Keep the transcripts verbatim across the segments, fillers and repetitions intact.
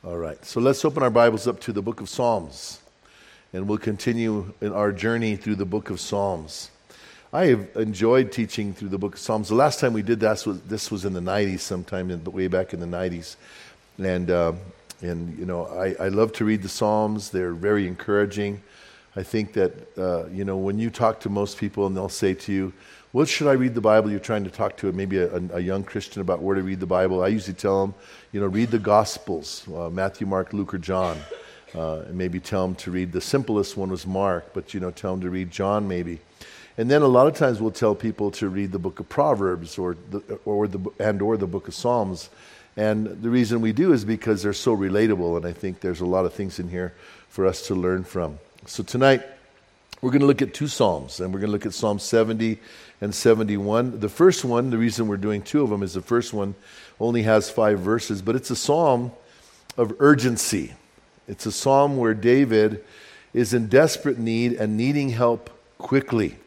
All right, so let's open our Bibles up to the book of Psalms, and we'll continue in our journey through the book of Psalms. I have enjoyed teaching through the book of Psalms. The last time we did that was this was in the nineties, sometime in, way back in the nineties, and uh, and you know I, I love to read the Psalms. They're very encouraging. I think that uh, you know when you talk to most people and they'll say to you, "What should I read the Bible?" You're trying to talk to maybe a, a young Christian about where to read the Bible. I usually tell them, you know, read the Gospels, uh, Matthew, Mark, Luke, or John. Uh, and maybe tell them to read, the simplest one was Mark, but, you know, tell them to read John maybe. And then a lot of times we'll tell people to read the book of Proverbs or the, or the and or the book of Psalms. And the reason we do is because they're so relatable, and I think there's a lot of things in here for us to learn from. So tonight, we're going to look at two Psalms, and we're going to look at Psalm seventy and seventy-one. The first one, the reason we're doing two of them is the first one only has five verses, but it's a psalm of urgency. It's a psalm where David is in desperate need and needing help quickly.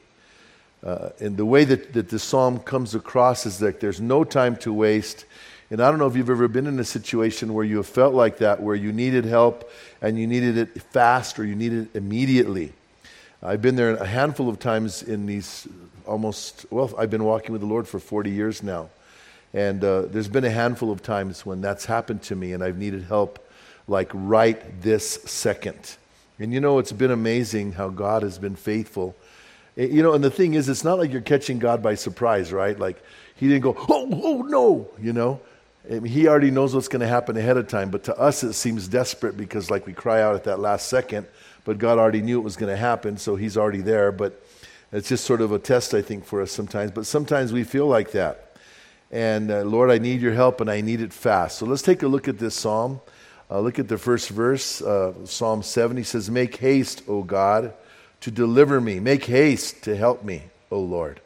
Uh, and the way that, that the psalm comes across is that there's no time to waste. And I don't know if you've ever been in a situation where you have felt like that, where you needed help and you needed it fast or you needed it immediately. I've been there a handful of times in these almost, well, I've been walking with the Lord for forty years now. And uh, there's been a handful of times when that's happened to me and I've needed help like right this second. And you know, it's been amazing how God has been faithful. You know, and the thing is, it's not like you're catching God by surprise, right? Like, he didn't go, oh, oh, no, you know. I mean, he already knows what's going to happen ahead of time. But to us, it seems desperate because, like, we cry out at that last second. But God already knew it was going to happen, so he's already there. But it's just sort of a test, I think, for us sometimes. But sometimes we feel like that. And, uh, Lord, I need your help, and I need it fast. So let's take a look at this psalm. Uh, look at the first verse, uh, Psalm seventy says, "Make haste, O God, to deliver me. Make haste to help me, O Lord."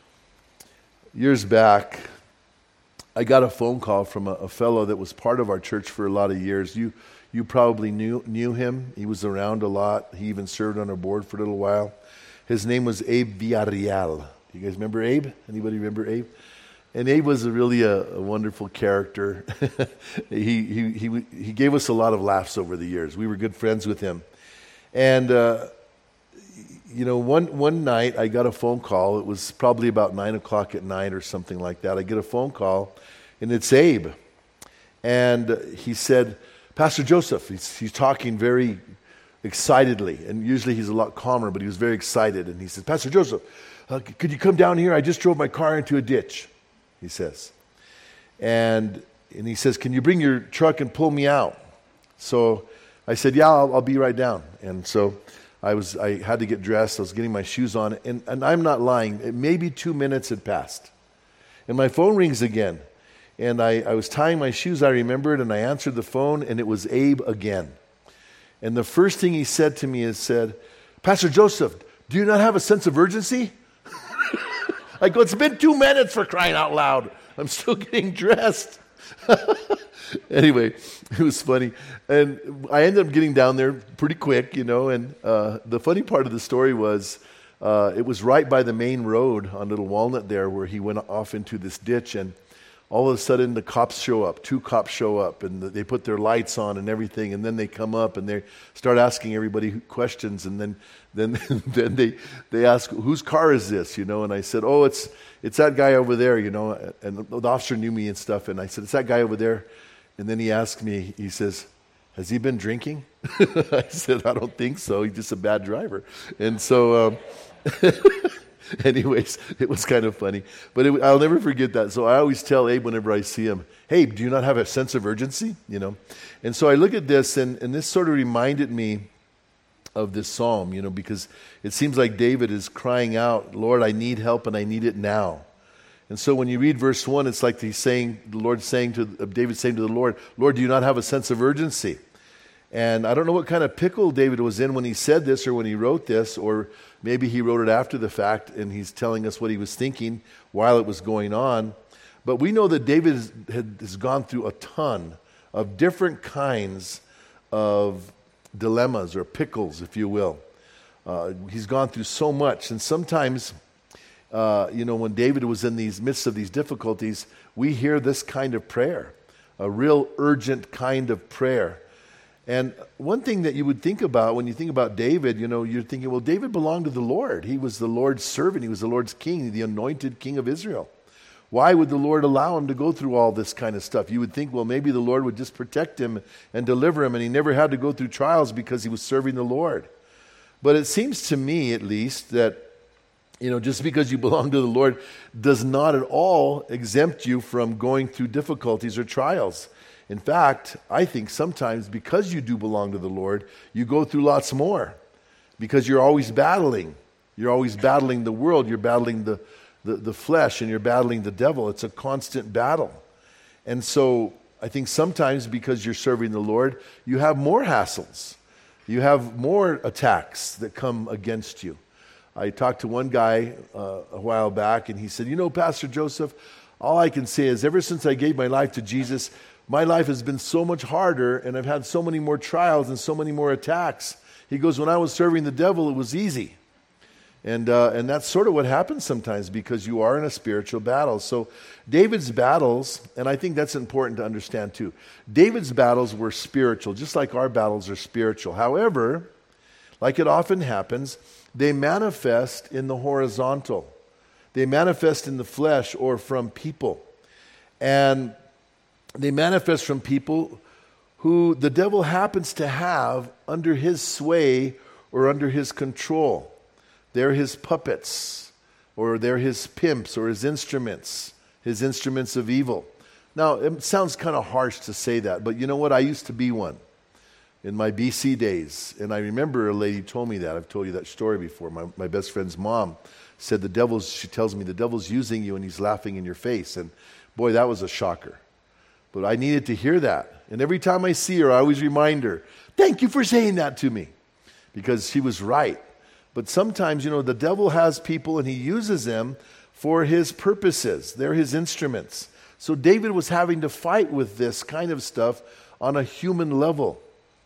Years back, I got a phone call from a, a fellow that was part of our church for a lot of years. You you probably knew knew him. He was around a lot. He even served on our board for a little while. His name was Abe Villarreal. You guys remember Abe? Anybody remember Abe? And Abe was a really a, a wonderful character. he, he he he gave us a lot of laughs over the years. We were good friends with him. And, uh, you know, one, one night I got a phone call. It was probably about nine o'clock at night or something like that. I get a phone call, and it's Abe. And he said, "Pastor Joseph," he's, he's talking very excitedly. And usually he's a lot calmer, but he was very excited. And he says, "Pastor Joseph, uh, could you come down here? I just drove my car into a ditch," he says. And and he says, "Can you bring your truck and pull me out?" So I said, "Yeah, I'll, I'll be right down." And so I was I had to get dressed. I was getting my shoes on. And, and I'm not lying. Maybe two minutes had passed. And my phone rings again. And I, I was tying my shoes, I remembered, and I answered the phone, and it was Abe again. And the first thing he said to me is said, "Pastor Joseph, do you not have a sense of urgency?" I go, "It's been two minutes, for crying out loud. I'm still getting dressed." Anyway, it was funny. And I ended up getting down there pretty quick, you know, and uh, the funny part of the story was uh, it was right by the main road on Little Walnut there where he went off into this ditch, and all of a sudden the cops show up, two cops show up, and they put their lights on and everything, and then they come up and they start asking everybody questions, and then then then they they ask, "Whose car is this?" You know, and I said, "Oh, it's it's that guy over there," you know, and the officer knew me and stuff, and I said, "It's that guy over there." And then he asked me, he says, "Has he been drinking?" I said, "I don't think so. He's just a bad driver." And so, um, anyways, it was kind of funny. But it, I'll never forget that. So I always tell Abe whenever I see him, "Hey, do you not have a sense of urgency?" You know. And so I look at this, and, and this sort of reminded me of this psalm, you know, because it seems like David is crying out, "Lord, I need help, and I need it now." And so when you read verse one, it's like he's saying, the Lord saying to, David saying to the Lord, "Lord, do you not have a sense of urgency?" And I don't know what kind of pickle David was in when he said this or when he wrote this, or maybe he wrote it after the fact and he's telling us what he was thinking while it was going on. But we know that David has, has gone through a ton of different kinds of dilemmas or pickles, if you will. Uh, he's gone through so much, and sometimes Uh, you know, when David was in these midst of these difficulties, we hear this kind of prayer, a real urgent kind of prayer And one thing that you would think about when you think about David, you know, you're thinking, well, David belonged to the Lord. He was the Lord's servant. He was the Lord's king, the anointed king of Israel. Why would the Lord allow him to go through all this kind of stuff? You would think, well, maybe the Lord would just protect him and deliver him, and he never had to go through trials because he was serving the Lord. But it seems to me, at least, that, you know, just because you belong to the Lord does not at all exempt you from going through difficulties or trials. In fact, I think sometimes because you do belong to the Lord, you go through lots more because you're always battling. You're always battling the world. You're battling the, the, the flesh, and you're battling the devil. It's a constant battle. And so I think sometimes because you're serving the Lord, you have more hassles. You have more attacks that come against you. I talked to one guy uh, a while back, and he said, you know, Pastor Joseph, all I can say is ever since I gave my life to Jesus, my life has been so much harder, and I've had so many more trials and so many more attacks. He goes, when I was serving the devil, it was easy. And uh, and that's sort of what happens sometimes because you are in a spiritual battle. So David's battles, and I think that's important to understand too, David's battles were spiritual, just like our battles are spiritual. However, like it often happens, they manifest in the horizontal. They manifest in the flesh or from people. And they manifest from people who the devil happens to have under his sway or under his control. They're his puppets, or they're his pimps, or his instruments, his instruments of evil. Now, it sounds kind of harsh to say that, but you know what? I used to be one in my B C days. And I remember a lady told me that. I've told you that story before. My, my best friend's mom said the devil's, she tells me, the devil's using you and he's laughing in your face. And boy, that was a shocker. But I needed to hear that. And every time I see her, I always remind her, thank you for saying that to me. Because she was right. But sometimes, you know, the devil has people and he uses them for his purposes. They're his instruments. So David was having to fight with this kind of stuff on a human level.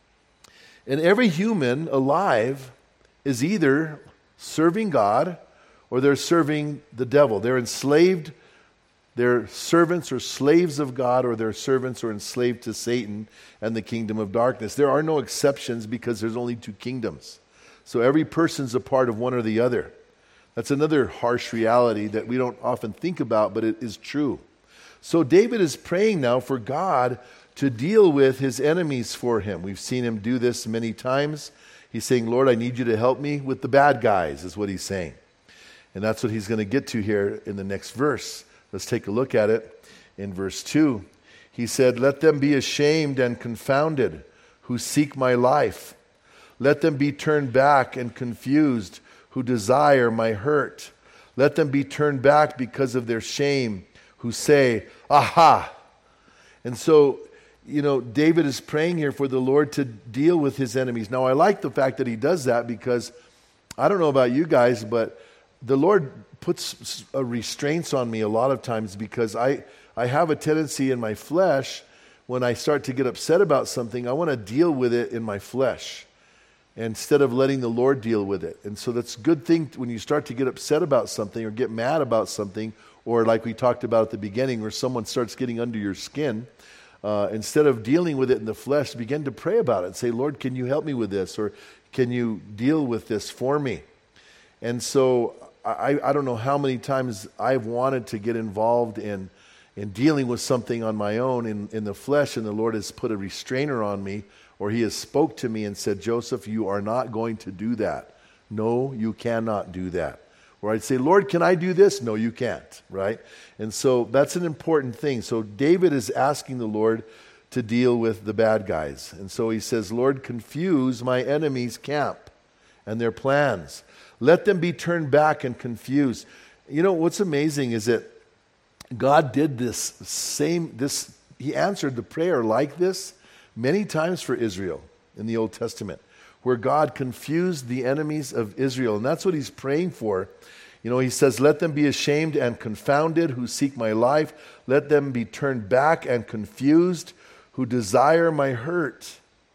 And every human alive is either serving God or they're serving the devil. They're enslaved. They're servants or slaves of God, or they're servants or enslaved to Satan and the kingdom of darkness. There are no exceptions because there's only two kingdoms. So every person's a part of one or the other. That's another harsh reality that we don't often think about, but it is true. So David is praying now for God to deal with his enemies for him. We've seen him do this many times. He's saying, Lord, I need you to help me with the bad guys, is what he's saying. And that's what he's going to get to here in the next verse. Let's take a look at it. In verse two, he said, let them be ashamed and confounded who seek my life. Let them be turned back and confused who desire my hurt. Let them be turned back because of their shame who say, aha. And so, you know, David is praying here for the Lord to deal with his enemies. Now, I like the fact that he does that because I don't know about you guys, but the Lord puts a restraints on me a lot of times because I, I have a tendency in my flesh, when I start to get upset about something, I want to deal with it in my flesh instead of letting the Lord deal with it. And so that's a good thing when you start to get upset about something or get mad about something, or like we talked about at the beginning, where someone starts getting under your skin. Uh, instead of dealing with it in the flesh, begin to pray about it and say, Lord, can you help me with this? Or can you deal with this for me? And so I, I don't know how many times I've wanted to get involved in, in dealing with something on my own in, in the flesh, and the Lord has put a restrainer on me, or he has spoke to me and said, Joseph, you are not going to do that. No, you cannot do that. Or I'd say, Lord, can I do this? No, you can't, right? And so that's an important thing. So David is asking the Lord to deal with the bad guys. And so he says, Lord, confuse my enemies' camp and their plans. Let them be turned back and confused. You know, what's amazing is that God did this same, this, he answered the prayer like this many times for Israel in the Old Testament, where God confused the enemies of Israel. And that's what he's praying for. You know, he says, let them be ashamed and confounded who seek my life. Let them be turned back and confused who desire my hurt.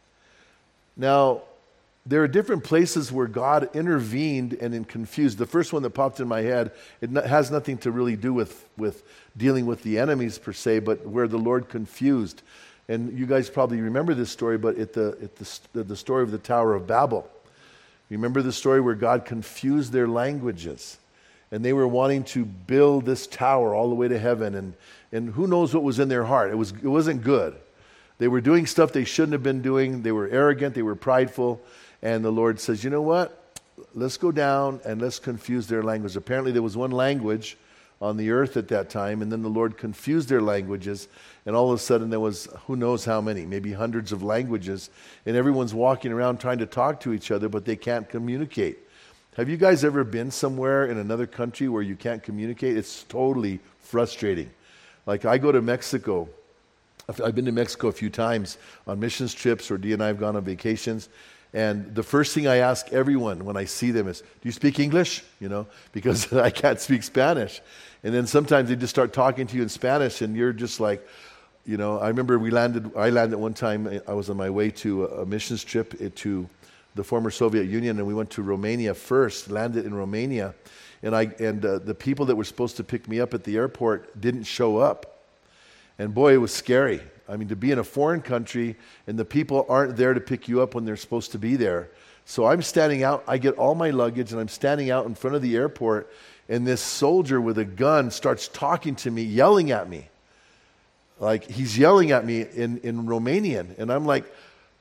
Now, there are different places where God intervened and confused. The first one that popped in my head, it has nothing to really do with, with dealing with the enemies per se, but where the Lord confused. And you guys probably remember this story, but at the, at the, the story of the Tower of Babel. Remember the story where God confused their languages? And they were wanting to build this tower all the way to heaven. And, and who knows what was in their heart? It, was, it wasn't good. They were doing stuff they shouldn't have been doing. They were arrogant. They were prideful. And the Lord says, you know what? Let's go down and let's confuse their language. Apparently there was one language on the earth at that time, and then the Lord confused their languages, and all of a sudden there was who knows how many, maybe hundreds of languages, and everyone's walking around trying to talk to each other, but they can't communicate. Have you guys ever been somewhere in another country where you can't communicate? It's totally frustrating. Like I go to Mexico. I've been to Mexico a few times on missions trips, or Dee and I have gone on vacations. And the first thing I ask everyone when I see them is, do you speak English? You know, because I can't speak Spanish. And then sometimes they just start talking to you in Spanish, and you're just like, you know, I remember we landed, I landed one time, I was on my way to a missions trip to the former Soviet Union, and we went to Romania first, landed in Romania, and I and uh, the people that were supposed to pick me up at the airport didn't show up. And boy, it was scary. I mean, to be in a foreign country and the people aren't there to pick you up when they're supposed to be there. So I'm standing out, I get all my luggage, and I'm standing out in front of the airport, and this soldier with a gun starts talking to me, yelling at me. Like, he's yelling at me in, in Romanian, and I'm like,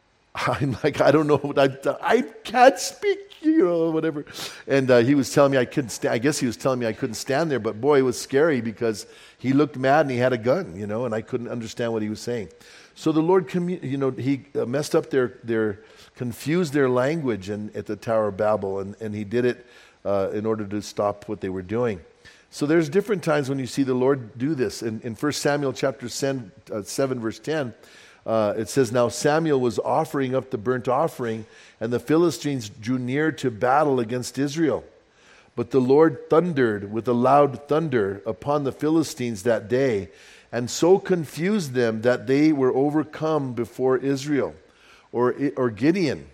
I'm like, I don't know, I, I can't speak, you know, whatever. And uh, he was telling me I couldn't stand, I guess he was telling me I couldn't stand there, but boy, it was scary because he looked mad and he had a gun, you know, and I couldn't understand what he was saying. So the Lord, commu- you know, he uh, messed up their, their, confused their language in, at the Tower of Babel, and, and he did it uh, in order to stop what they were doing. So there's different times when you see the Lord do this. In, in First Samuel chapter seven, uh, seven verse ten, Uh, it says, now Samuel was offering up the burnt offering, and the Philistines drew near to battle against Israel. But the Lord thundered with a loud thunder upon the Philistines that day, and so confused them that they were overcome before Israel. Or, or Gideon.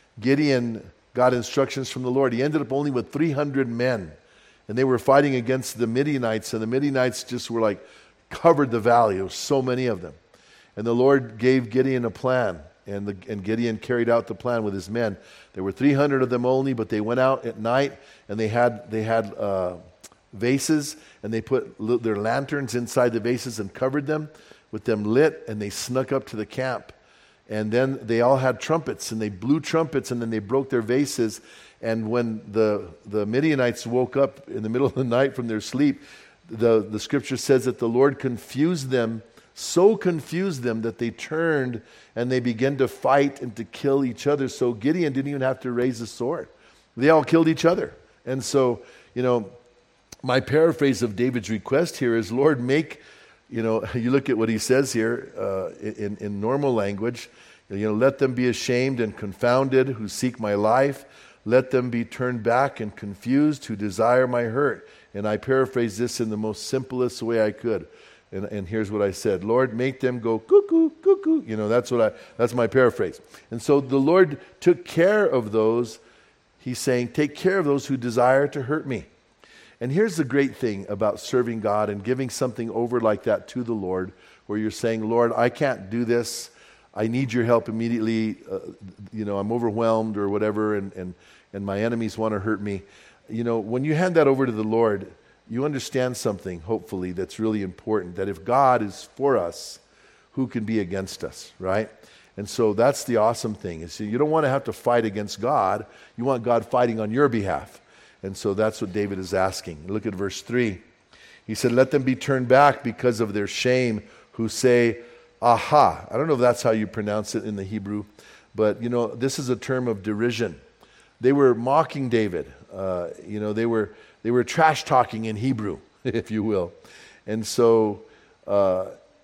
Gideon got instructions from the Lord. He ended up only with three hundred men, and they were fighting against the Midianites, and the Midianites just were like, covered the valley. There was so many of them. And the Lord gave Gideon a plan, and, the, and Gideon carried out the plan with his men. There were three hundred of them only, but they went out at night, and they had they had uh, vases, and they put l- their lanterns inside the vases and covered them with them lit, and they snuck up to the camp. And then they all had trumpets, and they blew trumpets, and then they broke their vases. And when the, the Midianites woke up in the middle of the night from their sleep, the, the scripture says that the Lord confused them, so confused them that they turned and they began to fight and to kill each other. So Gideon didn't even have to raise a sword. They all killed each other. And so, you know, my paraphrase of David's request here is, Lord, make, you know, you look at what he says here uh, in, in normal language, you know, let them be ashamed and confounded who seek my life. Let them be turned back and confused who desire my hurt. And I paraphrase this in the most simplest way I could. And, and here's what I said, Lord, make them go cuckoo, cuckoo. You know, that's what I, that's my paraphrase. And so the Lord took care of those. He's saying, take care of those who desire to hurt me. And here's the great thing about serving God and giving something over like that to the Lord, where you're saying, Lord, I can't do this. I need your help immediately. Uh, you know, I'm overwhelmed or whatever, and, and, and my enemies want to hurt me. You know, when you hand that over to the Lord, you understand something, hopefully, that's really important, that if God is for us, who can be against us, right? And so that's the awesome thing. Is you don't want to have to fight against God. You want God fighting on your behalf. And so that's what David is asking. Look at verse three. He said, let them be turned back because of their shame who say, aha. I don't know if that's how you pronounce it in the Hebrew, but, you know, this is a term of derision. They were mocking David. Uh, you know, they were... They were trash talking in Hebrew, if you will. And so uh,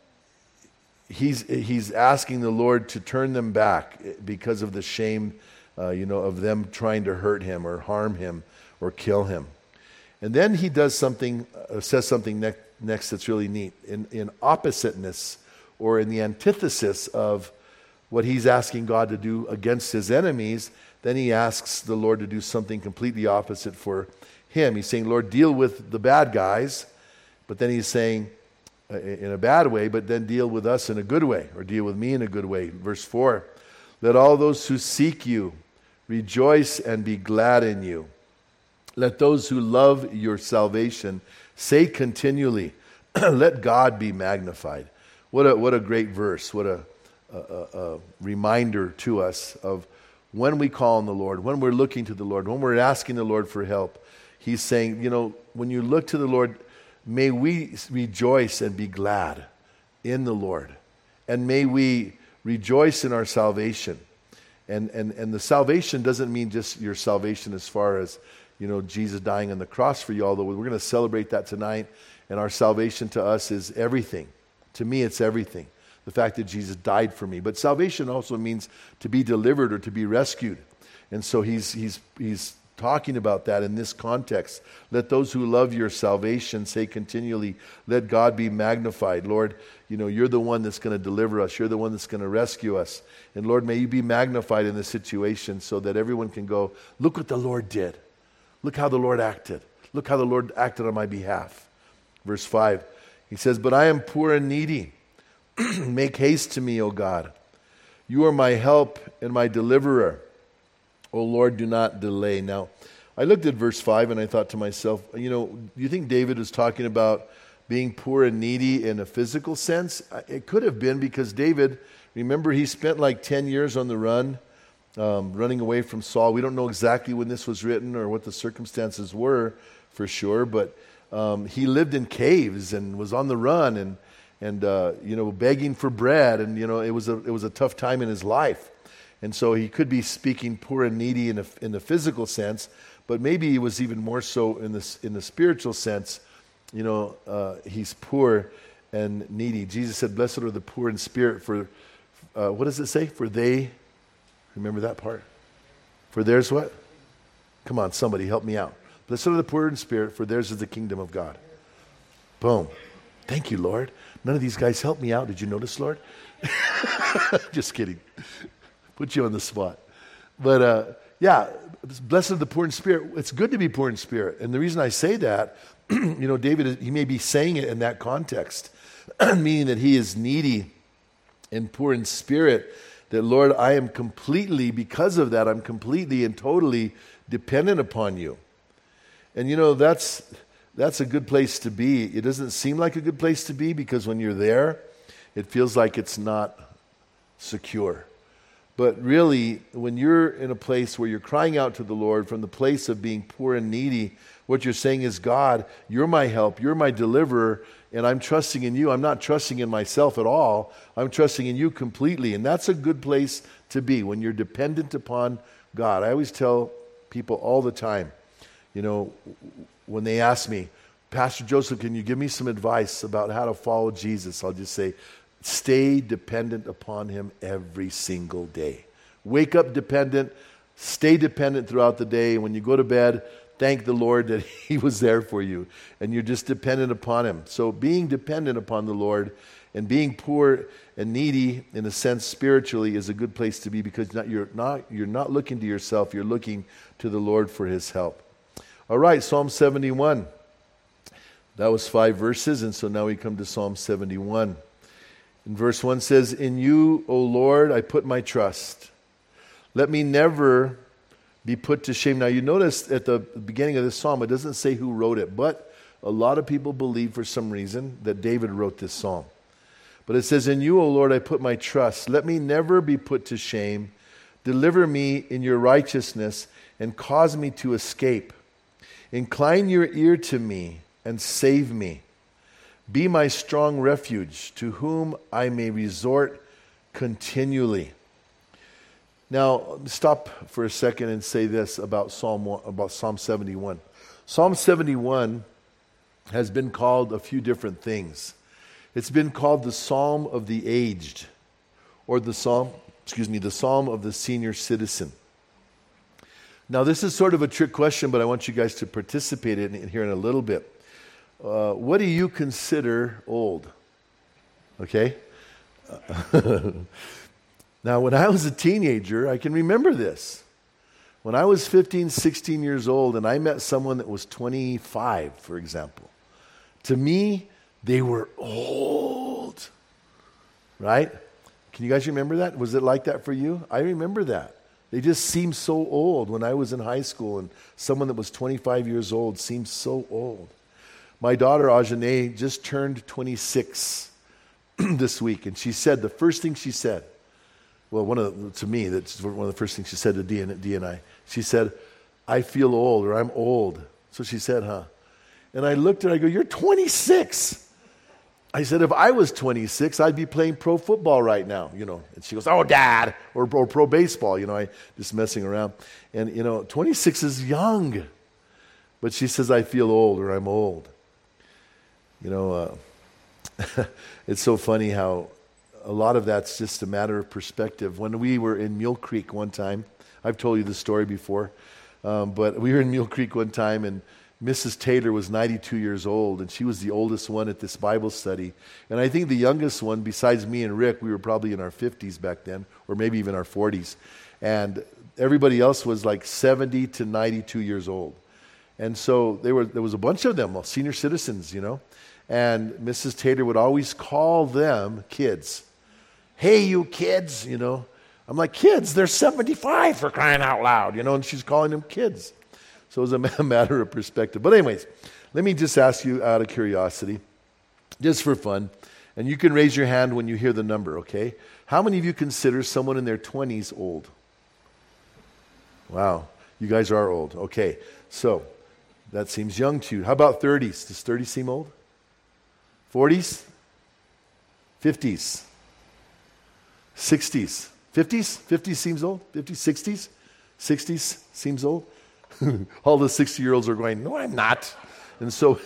he's he's asking the Lord to turn them back because of the shame, uh, you know, of them trying to hurt him or harm him or kill him. And then he does something, uh, says something ne- next that's really neat. In, in oppositeness, or in the antithesis of what he's asking God to do against his enemies, then he asks the Lord to do something completely opposite for him. He's saying, Lord, deal with the bad guys. But then he's saying, uh, in a bad way, but then deal with us in a good way, or deal with me in a good way. Verse four, let all those who seek you rejoice and be glad in you. Let those who love your salvation say continually, let God be magnified. What a, what a great verse. What a, a, a, a reminder to us of when we call on the Lord, when we're looking to the Lord, when we're asking the Lord for help. He's saying, you know, when you look to the Lord, may we rejoice and be glad in the Lord. And may we rejoice in our salvation. And, and, and the salvation doesn't mean just your salvation as far as, you know, Jesus dying on the cross for you, although we're going to celebrate that tonight. And our salvation to us is everything. To me, it's everything. The fact that Jesus died for me. But salvation also means to be delivered or to be rescued. And so he's he's he's talking about that in this context. Let those who love your salvation say continually, let God be magnified. Lord, you know, you're the one that's going to deliver us. You're the one that's going to rescue us. And Lord, may you be magnified in this situation so that everyone can go, look what the Lord did. Look how the Lord acted. Look how the Lord acted on my behalf. Verse five, he says, but I am poor and needy. Make haste to me, O God. You are my help and my deliverer. O Lord, do not delay. Now, I looked at verse five and I thought to myself, you know, do you think David was talking about being poor and needy in a physical sense? It could have been, because David, remember, he spent like ten years on the run, um, running away from Saul. We don't know exactly when this was written or what the circumstances were for sure, but um, he lived in caves and was on the run and and uh, you know, begging for bread, and you know, it was a it was a tough time in his life. And so he could be speaking poor and needy in a, in the physical sense, but maybe he was even more so in the, in the spiritual sense. You know, uh, he's poor and needy. Jesus said, blessed are the poor in spirit, for, uh, what does it say? For they, remember that part? For theirs what? Come on, somebody help me out. Blessed are the poor in spirit, for theirs is the kingdom of God. Boom. Thank you, Lord. None of these guys helped me out. Did you notice, Lord? Just kidding. Put you on the spot. But uh, yeah, blessed are the poor in spirit. It's good to be poor in spirit. And the reason I say that, you know, David, he may be saying it in that context, meaning that he is needy and poor in spirit, that, Lord, I am completely, because of that, I'm completely and totally dependent upon you. And, you know, that's that's a good place to be. It doesn't seem like a good place to be, because when you're there, it feels like it's not secure. But really, when you're in a place where you're crying out to the Lord from the place of being poor and needy, what you're saying is, God, you're my help, you're my deliverer, and I'm trusting in you. I'm not trusting in myself at all. I'm trusting in you completely. And that's a good place to be, when you're dependent upon God. I always tell people all the time, you know, when they ask me, Pastor Joseph, can you give me some advice about how to follow Jesus? I'll just say, stay dependent upon him every single day. Wake up dependent, stay dependent throughout the day. When you go to bed, thank the Lord that he was there for you, and you're just dependent upon him. So being dependent upon the Lord and being poor and needy, in a sense, spiritually, is a good place to be, because not, you're not you're not looking to yourself, you're looking to the Lord for his help. All right, Psalm seventy-one. That was five verses, and so now we come to Psalm seventy-one. In verse one says, in you, O Lord, I put my trust. Let me never be put to shame. Now you notice at the beginning of this psalm, it doesn't say who wrote it, but a lot of people believe for some reason that David wrote this psalm. But it says, in you, O Lord, I put my trust. Let me never be put to shame. Deliver me in your righteousness and cause me to escape. Incline your ear to me and save me. Be my strong refuge, to whom I may resort continually. Now, stop for a second and say this about Psalm about Psalm seventy-one. Psalm seventy-one has been called a few different things. It's been called the Psalm of the Aged, or the Psalm, excuse me, the Psalm of the Senior Citizen. Now, this is sort of a trick question, but I want you guys to participate in it here in a little bit. Uh, what do you consider old? Okay? Now, when I was a teenager, I can remember this. When I was fifteen, sixteen years old and I met someone that was twenty-five, for example, to me, They were old, right? Can you guys remember that? Was it like that for you? I remember that. They just seemed so old when I was in high school, and someone that was twenty-five years old seemed so old. My daughter, Ajane, just turned twenty-six this week, and she said, the first thing she said, well, one of the, to me, that's one of the first things she said to Dee and, Dee and I. She said, I feel old, or I'm old. So she said, huh? And I looked at her, I go, you're twenty-six. I said, if I was twenty-six, I'd be playing pro football right now, you know. And she goes, oh, Dad, or, or pro baseball, you know, I just messing around. And, you know, twenty-six is young. But she says, I feel old, or I'm old. You know, uh, it's so funny how a lot of that's just a matter of perspective. When we were in Mule Creek one time, I've told you the story before, um, but we were in Mule Creek one time, and Missus Taylor was ninety-two years old, and she was the oldest one at this Bible study. And I think the youngest one, besides me and Rick, we were probably in our fifties back then, or maybe even our forties. And everybody else was like seventy to ninety-two years old. And so they were, there was a bunch of them, senior citizens, you know. And Missus Taylor would always call them kids. Hey, you kids, you know. I'm like, kids, they're seventy-five for crying out loud, you know, and she's calling them kids. So it was a matter of perspective. But anyways, let me just ask you out of curiosity, just for fun, and you can raise your hand when you hear the number, okay? How many of you consider someone in their twenties old? Wow, you guys are old. Okay, so that seems young to you. How about thirties? Does thirty seem old? forties? fifties? sixties? fifties? fifties seems old? fifties? sixties? sixties seems old? All the sixty-year-olds are going, no, I'm not. And so,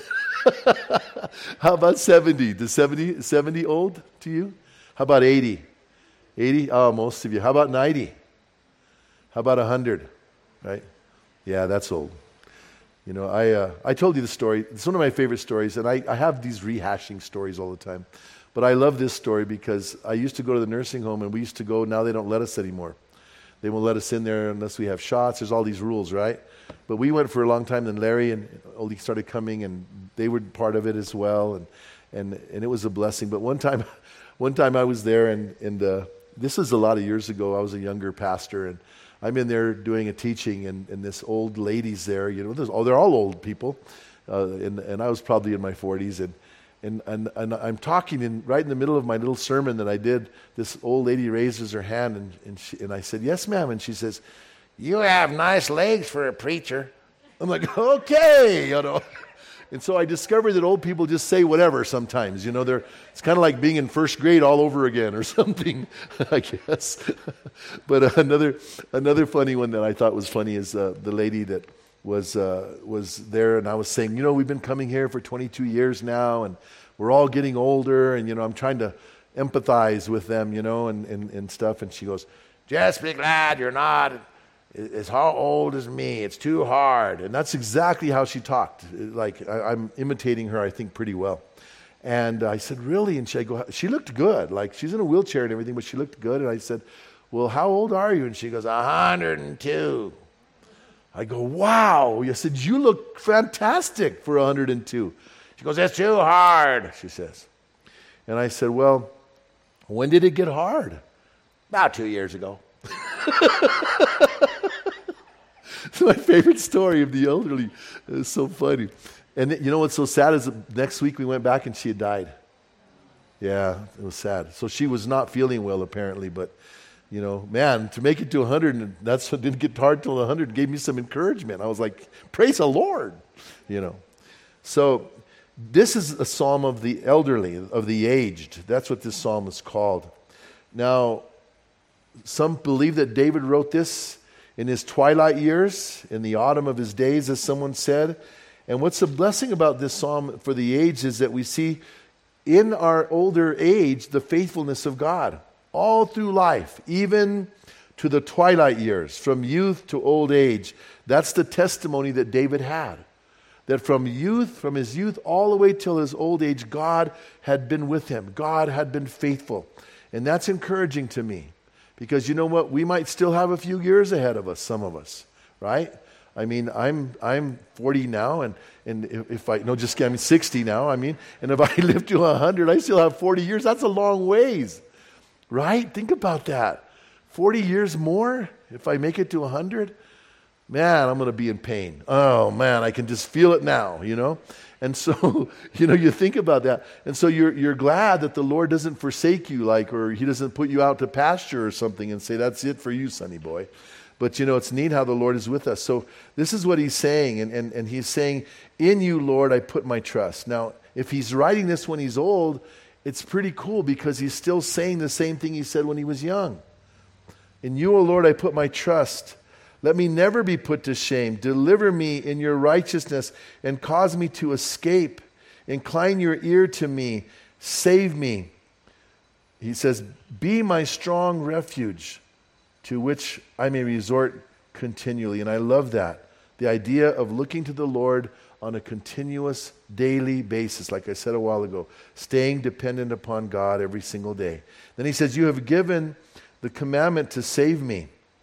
how about seventy? Does seventy, seventy old to you? How about eighty? eighty? Oh, most of you. How about ninety? How about one hundred? Right? Yeah, that's old. You know, I uh, I told you the story. It's one of my favorite stories, and I, I have these rehashing stories all the time. But I love this story because I used to go to the nursing home, and we used to go, now they don't let us anymore. They won't let us in there unless we have shots. There's all these rules, right? But we went for a long time, then Larry and Oli started coming, and they were part of it as well, and and, and it was a blessing. But one time, one time I was there, and, and uh, this was a lot of years ago. I was a younger pastor, and I'm in there doing a teaching, and, and this old lady's there. You know, oh, they're all old people, uh, and and I was probably in my forties, and and and, and I'm talking, and right in the middle of my little sermon that I did, this old lady raises her hand, and and, she, and I said, "Yes, ma'am," and she says, "You have nice legs for a preacher." I'm like, "Okay," you know. And so I discovered that old people just say whatever sometimes. You know, they're it's kind of like being in first grade all over again or something, I guess. But uh, another another funny one that I thought was funny is uh, the lady that was uh, was there, and I was saying, you know, we've been coming here for twenty-two years now, and we're all getting older, and, you know, I'm trying to empathize with them, you know, and, and, and stuff. And she goes, "Just be glad you're not as how old as me. It's too hard." And that's exactly how she talked. Like, I, I'm imitating her, I think, pretty well. And I said, "Really?" And she, I go, she looked good. Like, she's in a wheelchair and everything, but she looked good. And I said, "Well, how old are you?" And she goes, one hundred two. I go, "Wow." I said, "You look fantastic for one hundred two. She goes, "It's too hard," she says. And I said, "Well, when did it get hard?" "About two years ago." It's my favorite story of the elderly. It's so funny. And you know what's so sad is next week we went back and she had died. Yeah, it was sad. So she was not feeling well apparently, but you know, man, to make it to one hundred, and that's what didn't get hard till one hundred, gave me some encouragement. I was like, praise the Lord, you know. So this is a psalm of the elderly, of the aged. That's what this psalm is called. Now, some believe that David wrote this in his twilight years, in the autumn of his days, as someone said. And what's the blessing about this psalm for the aged is that we see in our older age the faithfulness of God all through life, even to the twilight years, from youth to old age. That's the testimony that David had. That from youth, from his youth all the way till his old age, God had been with him. God had been faithful. And that's encouraging to me. Because you know what? We might still have a few years ahead of us, some of us, right? I mean, I'm I'm forty now, and, and if, if I, no, just kidding, I'm sixty now, I mean, and if I live to one hundred, I still have forty years. That's a long ways, right? Think about that. forty years more, if I make it to one hundred, man, I'm going to be in pain. Oh, man, I can just feel it now, you know? And so, you know, you think about that. And so you're you're glad that the Lord doesn't forsake you, like, or he doesn't put you out to pasture or something and say, that's it for you, sonny boy. But, you know, it's neat how the Lord is with us. So this is what he's saying. And, and, and he's saying, in you, Lord, I put my trust. Now, if he's writing this when he's old, it's pretty cool because he's still saying the same thing he said when he was young. In you, O Lord, I put my trust. Let me never be put to shame. Deliver me in your righteousness and cause me to escape. Incline your ear to me. Save me. He says, be my strong refuge to which I may resort continually. And I love that. The idea of looking to the Lord on a continuous daily basis, like I said a while ago, staying dependent upon God every single day. Then he says, you have given the commandment to save me.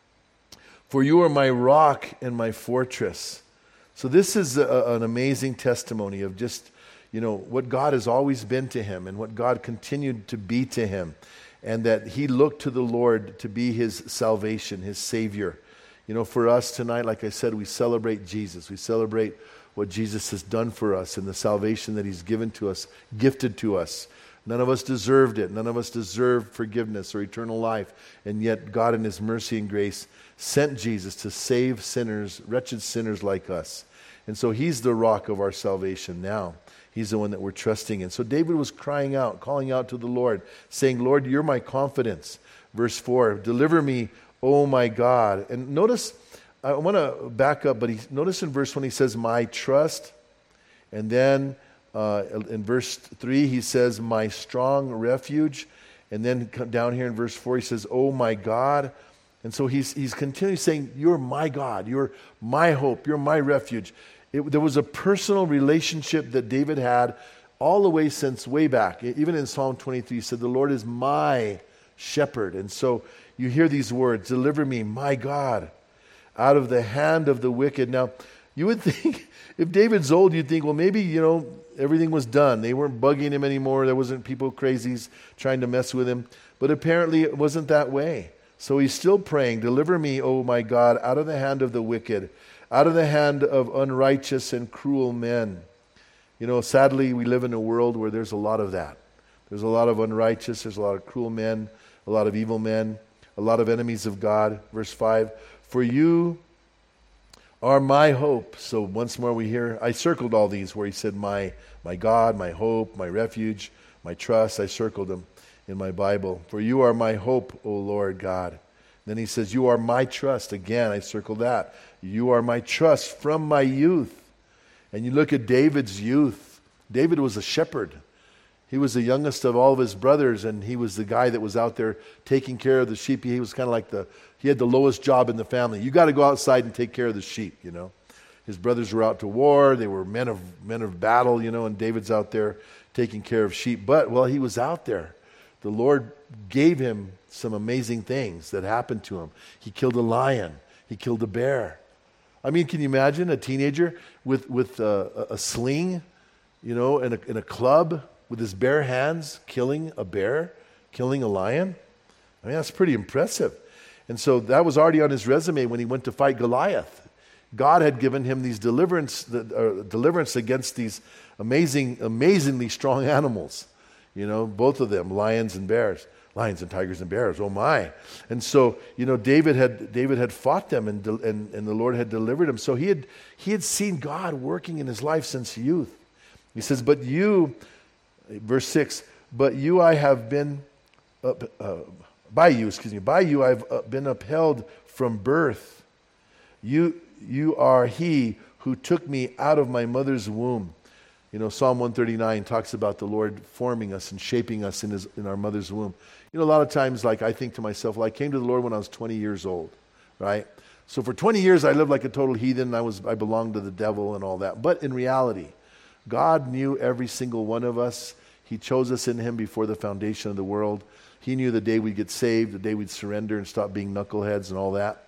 For you are my rock and my fortress. So this is a, an amazing testimony of just, you know, what God has always been to him and what God continued to be to him. And that he looked to the Lord to be his salvation, his Savior. You know, for us tonight, like I said, we celebrate Jesus. We celebrate what Jesus has done for us and the salvation that he's given to us, gifted to us. None of us deserved it. None of us deserved forgiveness or eternal life. And yet God in his mercy and grace sent Jesus to save sinners, wretched sinners like us. And so he's the rock of our salvation now. He's the one that we're trusting in. So David was crying out, calling out to the Lord, saying, Lord, you're my confidence. Verse four, deliver me, oh my God. And notice, I want to back up, but he, notice in verse one he says, my trust. And then uh, in verse three he says, my strong refuge. And then down here in verse four he says, oh my God. And so he's, he's continually saying, you're my God, you're my hope, you're my refuge. It, there was a personal relationship that David had all the way since way back. Even in Psalm twenty-three, he said, the Lord is my shepherd. And so you hear these words, deliver me, my God, out of the hand of the wicked. Now, you would think, if David's old, you'd think, well, maybe, you know, everything was done. They weren't bugging him anymore. There wasn't people crazies trying to mess with him. But apparently it wasn't that way. So he's still praying, deliver me, O my God, out of the hand of the wicked, out of the hand of unrighteous and cruel men. You know, sadly, we live in a world where there's a lot of that. There's a lot of unrighteous, there's a lot of cruel men, a lot of evil men, a lot of enemies of God. Verse five, for you are my hope. So once more we hear, I circled all these where he said, my, my God, my hope, my refuge, my trust. I circled them in my Bible. For you are my hope, O Lord God. Then he says, you are my trust. Again, I circled that. You are my trust from my youth. And you look at David's youth. David was a shepherd. He was the youngest of all of his brothers, and he was the guy that was out there taking care of the sheep. He was kind of like the, he had the lowest job in the family. You got to go outside and take care of the sheep, you know. His brothers were out to war. They were men of men of battle, you know, and David's out there taking care of sheep. But while he was out there, the Lord gave him some amazing things that happened to him. He killed a lion. He killed a bear. I mean, can you imagine a teenager with, with a, a sling, you know, and a, and a club with his bare hands killing a bear, killing a lion? I mean, that's pretty impressive. And so that was already on his resume when he went to fight Goliath. God had given him these deliverance, uh, deliverance against these amazing, amazingly strong animals. You know, both of them, lions and bears. Lions and tigers and bears, oh my. And so, you know, David had David had fought them and, and, and the Lord had delivered him. So he had, he had seen God working in his life since youth. He says, but you, verse six, but you I have been, up, uh, by you, excuse me, by you I've been upheld from birth. You, you are he who took me out of my mother's womb. You know, Psalm one thirty-nine talks about the Lord forming us and shaping us in his, in our mother's womb. You know, a lot of times, like, I think to myself, well, I came to the Lord when I was twenty years old, right? So for twenty years, I lived like a total heathen. I was, I belonged to the devil and all that. But in reality, God knew every single one of us. He chose us in him before the foundation of the world. He knew the day we'd get saved, the day we'd surrender and stop being knuckleheads and all that.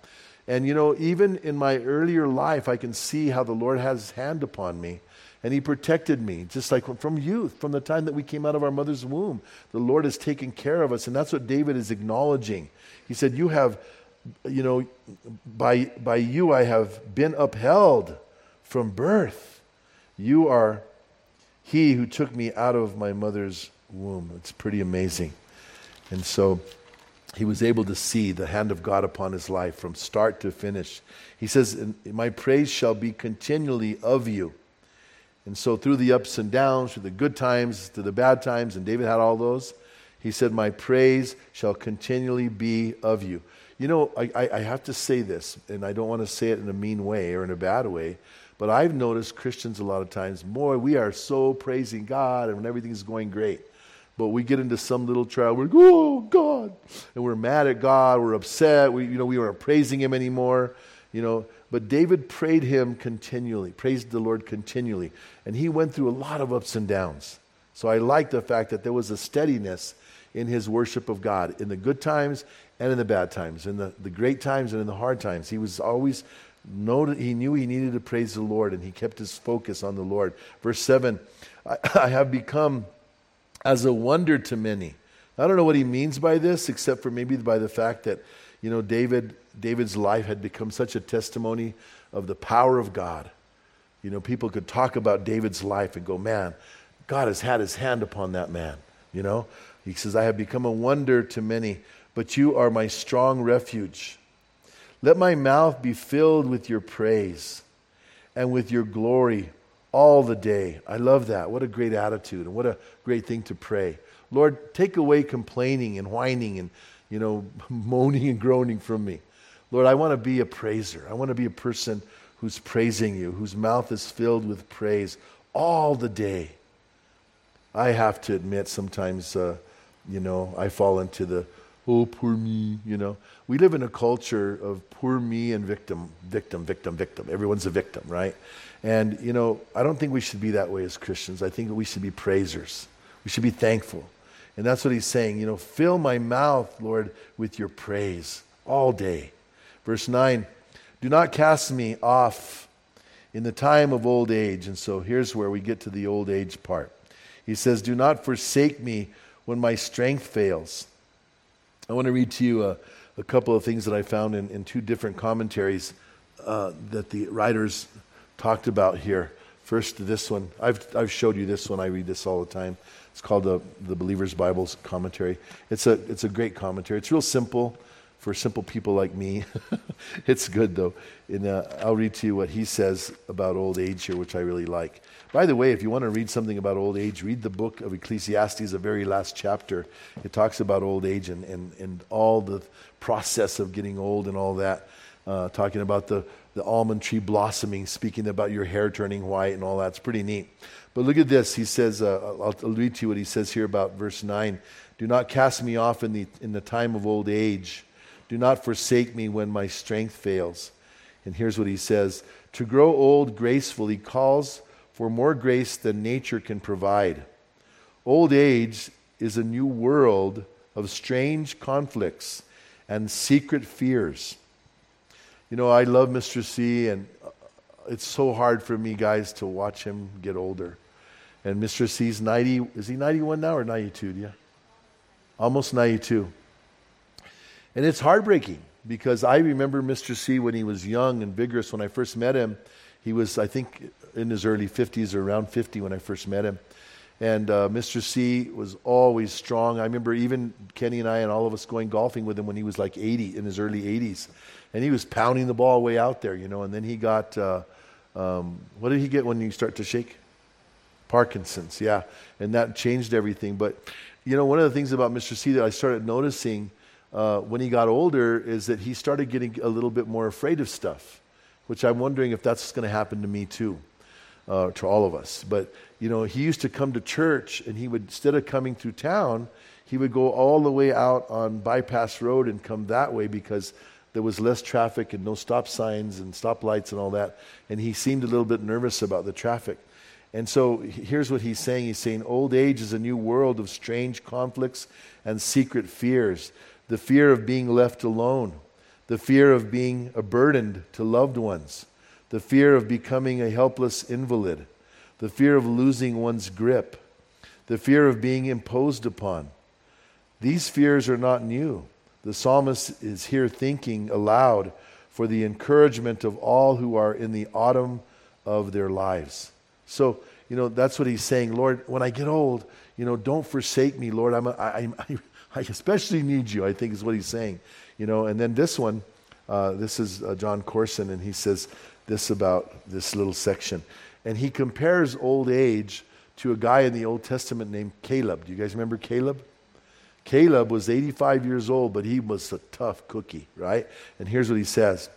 And you know, even in my earlier life, I can see how the Lord has his hand upon me. And he protected me, just like from youth, from the time that we came out of our mother's womb. The Lord has taken care of us, and that's what David is acknowledging. He said, you have, you know, by, by you I have been upheld from birth. You are he who took me out of my mother's womb. It's pretty amazing. And so he was able to see the hand of God upon his life from start to finish. He says, my praise shall be continually of you. And so through the ups and downs, through the good times, to the bad times, and David had all those, he said, my praise shall continually be of you. You know, I, I, I have to say this, and I don't want to say it in a mean way or in a bad way, but I've noticed Christians a lot of times, boy, we are so praising God and when everything's going great. But we get into some little trial, we're like, oh, God. And we're mad at God, we're upset, we, you know, we aren't praising him anymore, you know. But David prayed him continually, praised the Lord continually. And he went through a lot of ups and downs. So I like the fact that there was a steadiness in his worship of God, in the good times and in the bad times, in the, the great times and in the hard times. He was always, noted, he knew he needed to praise the Lord, and he kept his focus on the Lord. Verse seven, I, I have become as a wonder to many. I don't know what he means by this, except for maybe by the fact that, you know, David, David's life had become such a testimony of the power of God. You know, people could talk about David's life and go, man, God has had his hand upon that man. You know, he says, I have become a wonder to many, but you are my strong refuge. Let my mouth be filled with your praise and with your glory all the day. I love that. What a great attitude and what a great thing to pray. Lord, take away complaining and whining and, you know, moaning and groaning from me. Lord, I want to be a praiser. I want to be a person who's praising you, whose mouth is filled with praise all the day. I have to admit sometimes, uh, you know, I fall into the, oh, poor me, you know. We live in a culture of poor me and victim, victim, victim, victim. Everyone's a victim, right? And, you know, I don't think we should be that way as Christians. I think we should be praisers. We should be thankful. And that's what he's saying, you know, fill my mouth, Lord, with your praise all day. Verse nine, do not cast me off in the time of old age. And so here's where we get to the old age part. He says, do not forsake me when my strength fails. I want to read to you a, a couple of things that I found in, in two different commentaries uh, that the writers talked about here. First, this one. I've I've showed you this one. I read this all the time. It's called the the Believer's Bible's commentary. It's a it's a great commentary. It's real simple for simple people like me. It's good though. And uh, I'll read to you what he says about old age here, which I really like. By the way, if you want to read something about old age, read the book of Ecclesiastes, the very last chapter. It talks about old age and and, and all the process of getting old and all that. Uh, talking about the, the almond tree blossoming, speaking about your hair turning white and all that. It's pretty neat. But look at this. He says, uh, I'll, I'll read to you what he says here about verse nine. Do not cast me off in the in the time of old age. Do not forsake me when my strength fails. And here's what he says. To grow old gracefully calls for more grace than nature can provide. Old age is a new world of strange conflicts and secret fears. You know, I love Mister C, and it's so hard for me, guys, to watch him get older. And Mister C's ninety, is he ninety-one now or ninety-two? Yeah, almost ninety-two. And it's heartbreaking because I remember Mister C when he was young and vigorous. When I first met him, he was, I think, in his early fifties or around fifty when I first met him. And uh, Mister C was always strong. I remember even Kenny and I and all of us going golfing with him when he was like eighty, in his early eighties. And he was pounding the ball way out there, you know. And then he got, uh, um, what did he get when you start to shake? Parkinson's, yeah. And that changed everything. But, you know, one of the things about Mister C that I started noticing uh, when he got older is that he started getting a little bit more afraid of stuff, which I'm wondering if that's going to happen to me too, uh, to all of us. But, you know, he used to come to church, and he would, instead of coming through town, he would go all the way out on Bypass Road and come that way because there was less traffic and no stop signs and stoplights and all that. And he seemed a little bit nervous about the traffic. And so here's what he's saying. He's saying, old age is a new world of strange conflicts and secret fears. The fear of being left alone. the fear of being a burden to loved ones, the fear of becoming a helpless invalid, the fear of losing one's grip, the fear of being imposed upon. These fears are not new. The psalmist is here thinking aloud for the encouragement of all who are in the autumn of their lives. So, you know, that's what he's saying. Lord, when I get old, you know, don't forsake me, Lord. I'm a, I, I, I especially need you, I think is what he's saying. You know, and then this one, uh, this is uh, John Corson, and he says this about this little section. And he compares old age to a guy in the Old Testament named Caleb. Do you guys remember Caleb? Caleb was eighty-five years old, but he was a tough cookie, right? And here's what he says.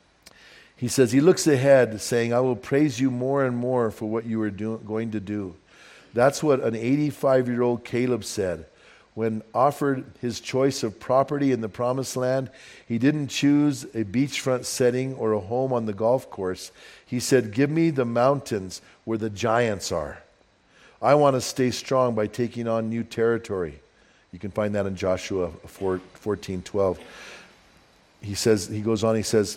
He says, he looks ahead saying, I will praise you more and more for what you are do- going to do. That's what an eighty-five-year-old Caleb said. When offered his choice of property in the promised land, he didn't choose a beachfront setting or a home on the golf course. He said, give me the mountains where the giants are. I want to stay strong by taking on new territory. You can find that in Joshua fourteen twelve. He says, he goes on, he says,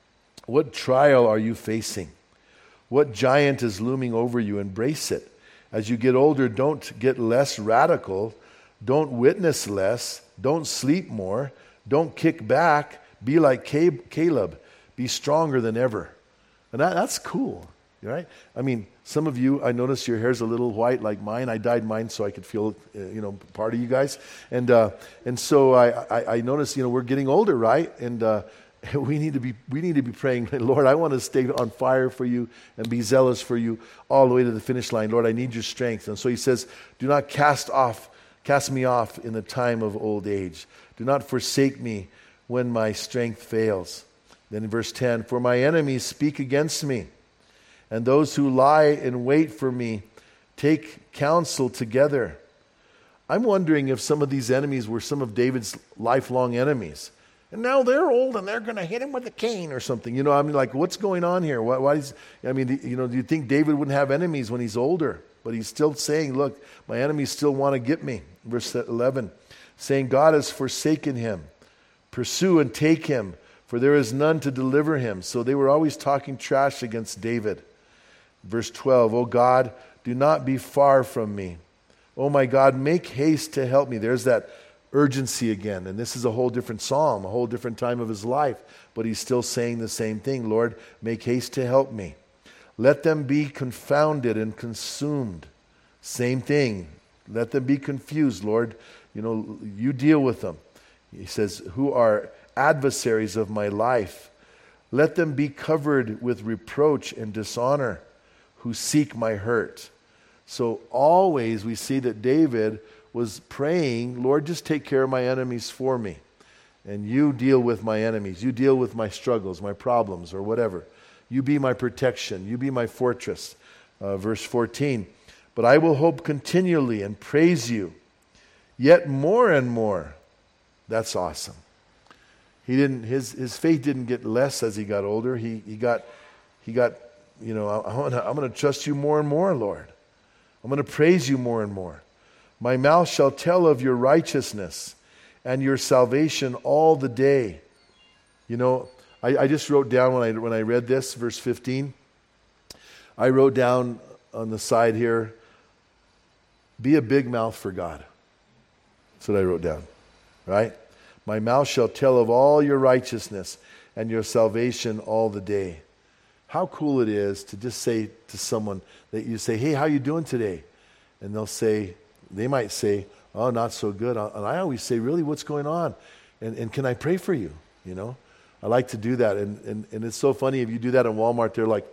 what trial are you facing? What giant is looming over you? Embrace it. As you get older, don't get less radical. Don't witness less. Don't sleep more. Don't kick back. Be like Caleb. Be stronger than ever. And that, that's cool, right? I mean, some of you, I notice your hair's a little white like mine. I dyed mine so I could feel, uh, you know, part of you guys. And uh, and so I, I, I notice, you know, we're getting older, right? And uh, we need to be we need to be praying, Lord, I want to stay on fire for you and be zealous for you all the way to the finish line. Lord, I need your strength. And so he says, do not cast off, cast me off in the time of old age. Do not forsake me when my strength fails. Then in verse ten, for my enemies speak against me, and those who lie in wait for me take counsel together. I'm wondering if some of these enemies were some of David's lifelong enemies. And now they're old and they're going to hit him with a cane or something. You know, I mean, like, what's going on here? Why, why is, I mean, you know, do you think David wouldn't have enemies when he's older? But he's still saying, look, my enemies still want to get me. Verse eleven, saying, God has forsaken him. Pursue and take him, for there is none to deliver him. So they were always talking trash against David. Verse twelve, oh God, do not be far from me. Oh my God, make haste to help me. There's that urgency again. And this is a whole different psalm, a whole different time of his life. But he's still saying the same thing. Lord, make haste to help me. Let them be confounded and consumed. Same thing. Let them be confused, Lord. You know, you deal with them. He says, who are adversaries of my life. Let them be covered with reproach and dishonor, who seek my hurt. So always we see that David was praying, Lord, just take care of my enemies for me. And you deal with my enemies. You deal with my struggles, my problems, or whatever. You be my protection. You be my fortress. Uh, verse fourteen, but I will hope continually and praise you, yet more and more. That's awesome. He didn't. His his faith didn't get less as he got older. He he got he got. You know, I'm going to trust you more and more, Lord. I'm going to praise you more and more. My mouth shall tell of your righteousness and your salvation all the day. You know, I, I just wrote down when I when I read this, verse fifteen, I wrote down on the side here, be a big mouth for God. That's what I wrote down, right? My mouth shall tell of all your righteousness and your salvation all the day. How cool it is to just say to someone that you say, hey, how you doing today? And they'll say, they might say, oh, not so good. And I always say, really, what's going on? And, and can I pray for you? You know, I like to do that. And, and, and it's so funny, if you do that in Walmart, they're like,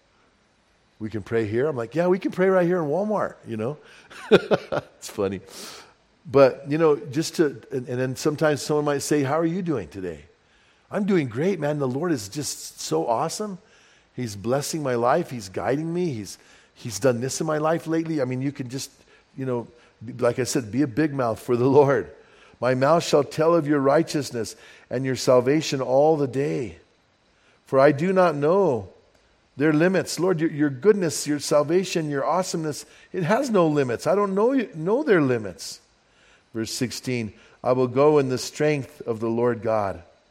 we can pray here? I'm like, yeah, we can pray right here in Walmart, you know. It's funny. But, you know, just to, and, and then sometimes someone might say, how are you doing today? I'm doing great, man. The Lord is just so awesome. He's blessing my life. He's guiding me. He's He's done this in my life lately. I mean, you can just, you know, like I said, be a big mouth for the Lord. My mouth shall tell of your righteousness and your salvation all the day. For I do not know their limits. Lord, your, your goodness, your salvation, your awesomeness, it has no limits. I don't know, know their limits. Verse sixteen, I will go in the strength of the Lord God.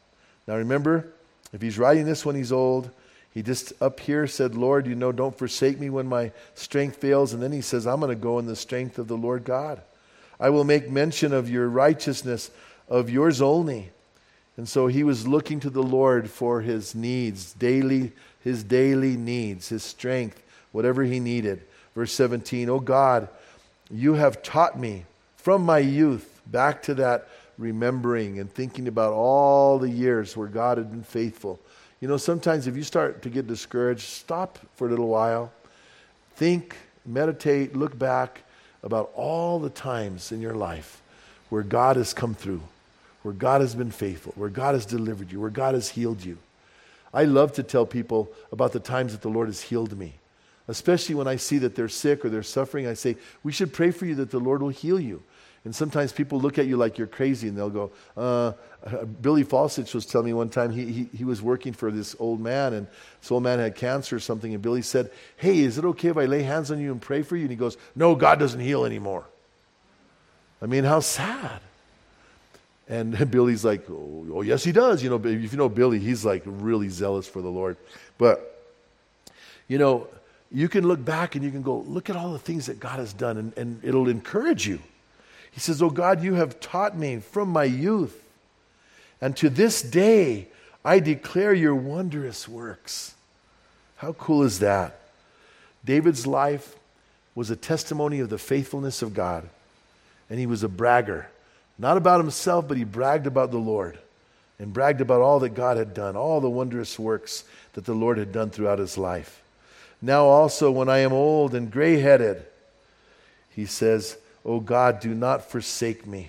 Now remember, if he's writing this when he's old, he just up here said, Lord, you know, don't forsake me when my strength fails. And then he says, I'm going to go in the strength of the Lord God. I will make mention of your righteousness, of yours only. And so he was looking to the Lord for his needs, daily, his daily needs, his strength, whatever he needed. Verse seventeen, oh God, you have taught me from my youth, back to that remembering and thinking about all the years where God had been faithful. You know, sometimes if you start to get discouraged, stop for a little while. Think, meditate, look back about all the times in your life where God has come through, where God has been faithful, where God has delivered you, where God has healed you. I love to tell people about the times that the Lord has healed me. Especially when I see that they're sick or they're suffering, I say, we should pray for you that the Lord will heal you. And sometimes people look at you like you're crazy and they'll go, uh, Billy Falsich was telling me one time he, he, he was working for this old man, and this old man had cancer or something, and Billy said, hey, is it okay if I lay hands on you and pray for you? And he goes, no, God doesn't heal anymore. I mean, how sad. And Billy's like, oh, oh yes, he does. You know, if you know Billy, he's like really zealous for the Lord. But, you know, you can look back and you can go, look at all the things that God has done, and, and it'll encourage you. He says, oh God, you have taught me from my youth, and to this day I declare your wondrous works. How cool is that? David's life was a testimony of the faithfulness of God, and he was a bragger. Not about himself, but he bragged about the Lord and bragged about all that God had done, all the wondrous works that the Lord had done throughout his life. Now also, when I am old and gray-headed, he says, oh God, do not forsake me.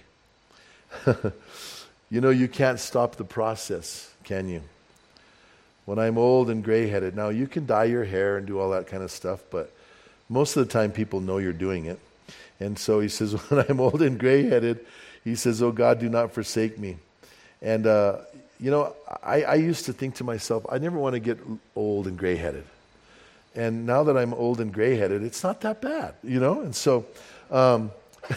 You know, you can't stop the process, can you? When I'm old and gray-headed. Now, you can dye your hair and do all that kind of stuff, but most of the time people know you're doing it. And so he says, when I'm old and gray-headed, he says, oh God, do not forsake me. And, uh, you know, I, I used to think to myself, I never want to get old and gray-headed. And now that I'm old and gray-headed, it's not that bad, you know? And so um,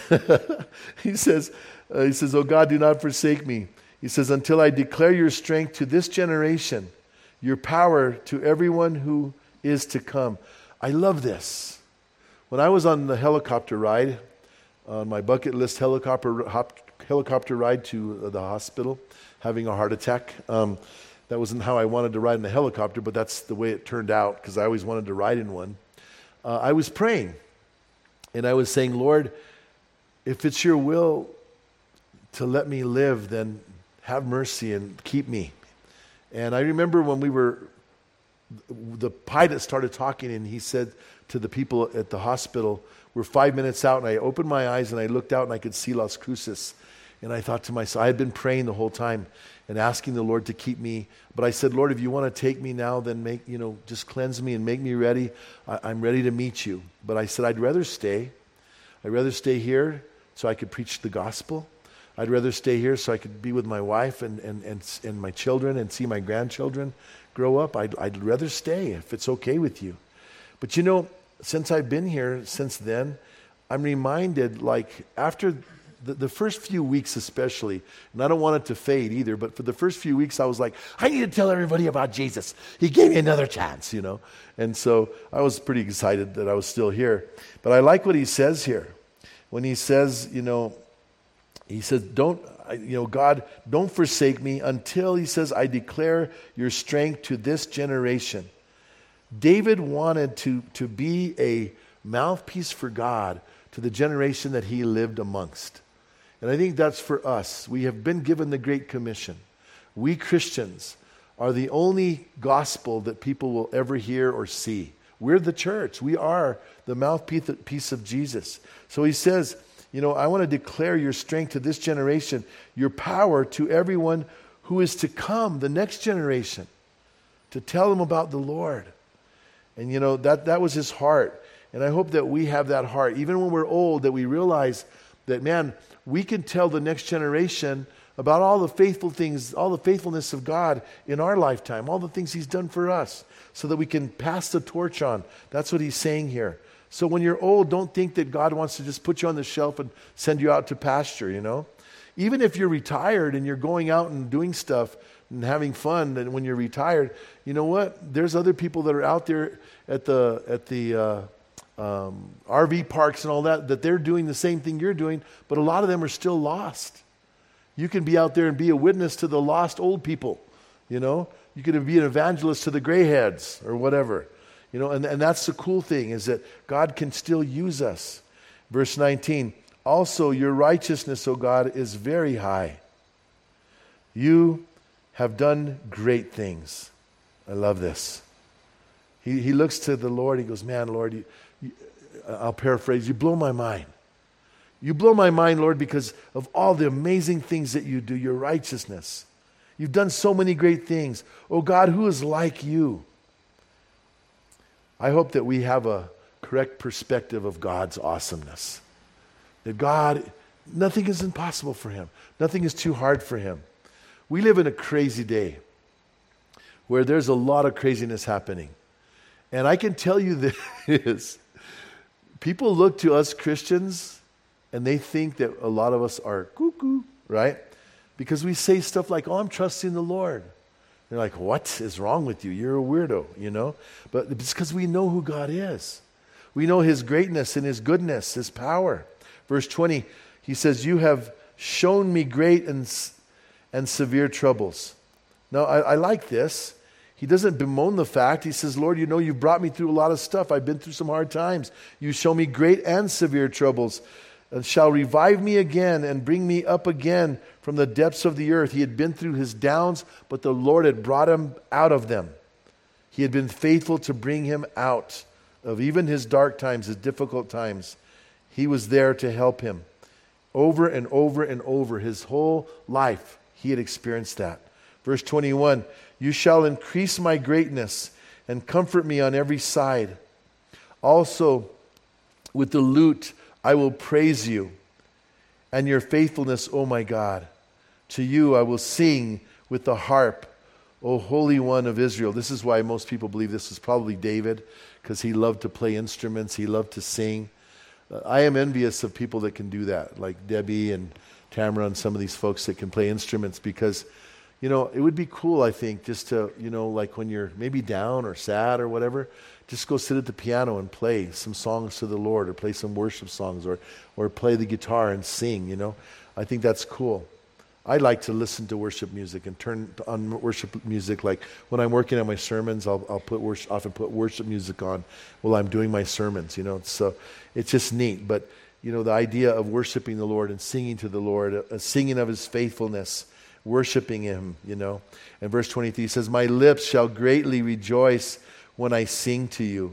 he says, uh, he says, oh God, do not forsake me. He says, until I declare your strength to this generation, your power to everyone who is to come. I love this. When I was on the helicopter ride, on my bucket list helicopter hop, helicopter ride to the hospital, having a heart attack. Um, that wasn't how I wanted to ride in a helicopter, but that's the way it turned out, because I always wanted to ride in one. Uh, I was praying, and I was saying, Lord, if it's your will to let me live, then have mercy and keep me. And I remember when we were, the pilot started talking, and he said to the people at the hospital, we're five minutes out, and I opened my eyes and I looked out and I could see Las Cruces. And I thought to myself, I had been praying the whole time and asking the Lord to keep me. But I said, Lord, if you want to take me now, then make, you know, just cleanse me and make me ready. I, I'm ready to meet you. But I said, I'd rather stay. I'd rather stay here so I could preach the gospel. I'd rather stay here so I could be with my wife and, and, and, and my children and see my grandchildren grow up. I'd, I'd rather stay if it's okay with you. But you know, since I've been here since then, I'm reminded, like, after the, the first few weeks especially, and I don't want it to fade either, but for the first few weeks I was like, I need to tell everybody about Jesus. He gave me another chance, you know. And so I was pretty excited that I was still here. But I like what he says here. When he says, you know, he says, don't, you know, God, don't forsake me until, he says, I declare your strength to this generation. David wanted to, to be a mouthpiece for God to the generation that he lived amongst. And I think that's for us. We have been given the Great Commission. We Christians are the only gospel that people will ever hear or see. We're the church. We are the mouthpiece of Jesus. So he says, you know, I want to declare your strength to this generation, your power to everyone who is to come, the next generation, to tell them about the Lord. And you know, that, that was his heart. And I hope that we have that heart. Even when we're old, that we realize that, man, we can tell the next generation about all the faithful things, all the faithfulness of God in our lifetime, all the things he's done for us, so that we can pass the torch on. That's what he's saying here. So when you're old, don't think that God wants to just put you on the shelf and send you out to pasture, you know. Even if you're retired and you're going out and doing stuff, and having fun, and when you're retired, you know what? There's other people that are out there at the at the uh, um, R V parks and all that, that they're doing the same thing you're doing, but a lot of them are still lost. You can be out there and be a witness to the lost old people, you know? You could be an evangelist to the gray heads or whatever. You know, and, and that's the cool thing, is that God can still use us. Verse nineteen, also your righteousness, O God, is very high. You have done great things. I love this. He, he looks to the Lord, he goes, man, Lord, you, you, I'll paraphrase, you blow my mind. You blow my mind, Lord, because of all the amazing things that you do, your righteousness. You've done so many great things. Oh God, who is like you? I hope that we have a correct perspective of God's awesomeness. That God, nothing is impossible for him. Nothing is too hard for him. We live in a crazy day where there's a lot of craziness happening. And I can tell you this, people look to us Christians and they think that a lot of us are cuckoo, right? Because we say stuff like, oh, I'm trusting the Lord. They're like, what is wrong with you? You're a weirdo, you know? But it's because we know who God is. We know his greatness and his goodness, his power. Verse twenty, he says, you have shown me great and and severe troubles. Now, I, I like this. He doesn't bemoan the fact. He says, Lord, you know, you've brought me through a lot of stuff. I've been through some hard times. You show me great and severe troubles, and shall revive me again and bring me up again from the depths of the earth. He had been through his downs, but the Lord had brought him out of them. He had been faithful to bring him out of even his dark times, his difficult times. He was there to help him. Over and over and over, his whole life, he had experienced that. Verse twenty-one, you shall increase my greatness and comfort me on every side. Also, with the lute, I will praise you and your faithfulness, O my God. To you I will sing with the harp, O Holy One of Israel. This is why most people believe this is probably David, because he loved to play instruments, he loved to sing. Uh, I am envious of people that can do that, like Debbie and Tamara and some of these folks that can play instruments, because, you know, it would be cool, I think, just to, you know, like when you're maybe down or sad or whatever, just go sit at the piano and play some songs to the Lord, or play some worship songs, or or play the guitar and sing, you know. I think that's cool. I like to listen to worship music and turn on worship music. Like when I'm working on my sermons, I'll, I'll put worship, often put worship music on while I'm doing my sermons, you know. So it's just neat. But, you know, the idea of worshiping the Lord and singing to the Lord, uh, singing of his faithfulness, worshiping him, you know. And verse twenty-three says, my lips shall greatly rejoice when I sing to you.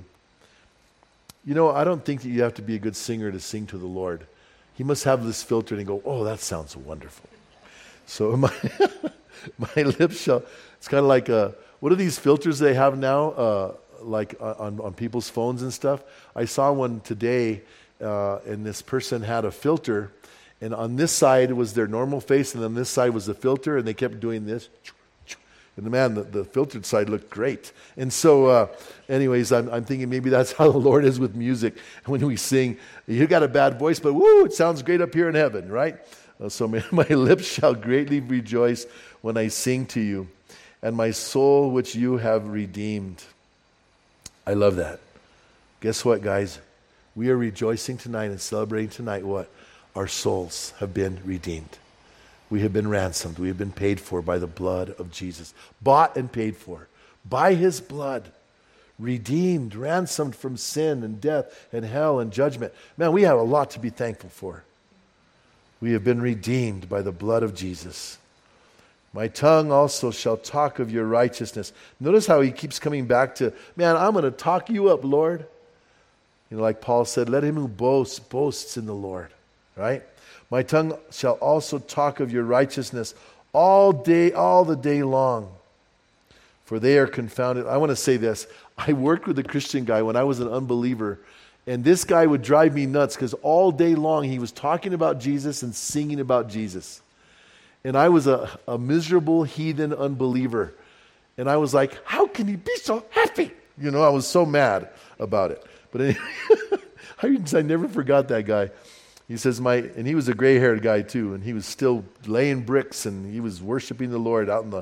You know, I don't think that you have to be a good singer to sing to the Lord. He must have this filter and go, oh, that sounds wonderful. So my my lips shall, it's kind of like, a, what are these filters they have now, uh, like on, on people's phones and stuff? I saw one today, uh, and this person had a filter, and on this side was their normal face, and on this side was the filter, and they kept doing this. And the man, the, the filtered side looked great. And so, uh, anyways, I'm, I'm thinking maybe that's how the Lord is with music. When we sing, you got a bad voice, but woo, it sounds great up here in heaven, right? Uh, so my, my lips shall greatly rejoice when I sing to you, and my soul which you have redeemed. I love that. Guess what, guys? We are rejoicing tonight and celebrating tonight what? Our souls have been redeemed. We have been ransomed. We have been paid for by the blood of Jesus. Bought and paid for by his blood. Redeemed, ransomed from sin and death and hell and judgment. Man, we have a lot to be thankful for. We have been redeemed by the blood of Jesus. My tongue also shall talk of your righteousness. Notice how he keeps coming back to, man, I'm going to talk you up, Lord. You know, like Paul said, let him who boasts, boasts in the Lord. Right? My tongue shall also talk of your righteousness all day, all the day long. For they are confounded. I want to say this. I worked with a Christian guy when I was an unbeliever, and this guy would drive me nuts because all day long he was talking about Jesus and singing about Jesus. And I was a, a miserable heathen unbeliever. And I was like, how can he be so happy? You know, I was so mad about it. But anyway, I never forgot that guy. He says, my, and he was a gray-haired guy too, and he was still laying bricks, and he was worshiping the Lord out in the